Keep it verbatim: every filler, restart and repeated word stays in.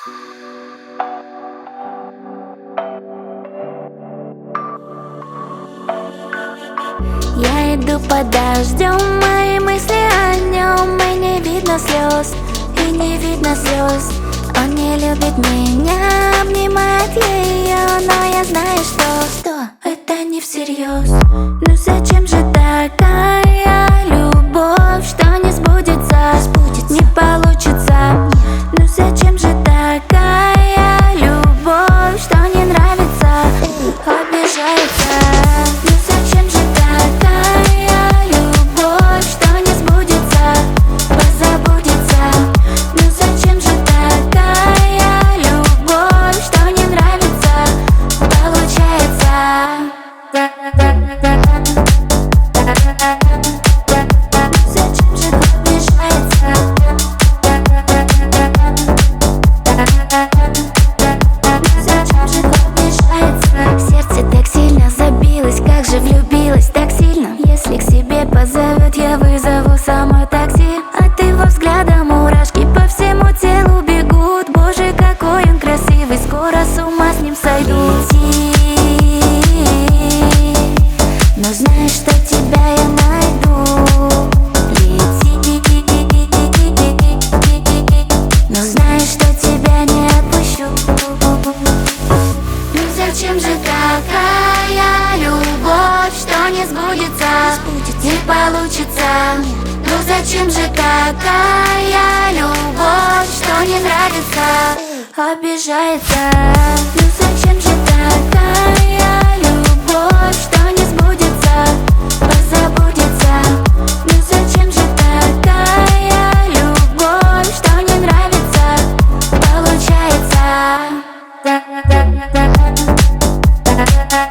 Я иду под дождем, мои мысли о нем, и не видно слез, и не видно слез. Он не любит меня, обнимает ее, но я знаю, что, что это не всерьез. Ну зачем же такая любовь, что не сбудется, сбудется, не получится? Ну зачем же такая любовь, что не нравится, обижается? Ну зачем же такая любовь, что не сбудется, позабудется? Ну зачем же такая любовь, что не нравится, получается? Зачем же обижается? Зачем же обижается? Сердце так сильно забилось, как же влюбилась так сильно. Если к себе позовет, я вызову само такси. От его взгляда мурашки по всему телу бегут. Боже, какой он красивый, скоро с ума с ним сойду. Лети, но знаешь, что тебя я найду. Лети, но знаешь, что тебя не отпущу. Ну зачем же такая любовь, что не сбудется, не получится? Ну зачем же такая любовь, что не нравится, обижается? Ну зачем же такая любовь, что не сбудется, позабудется? Ну зачем же такая любовь, что не нравится, получается?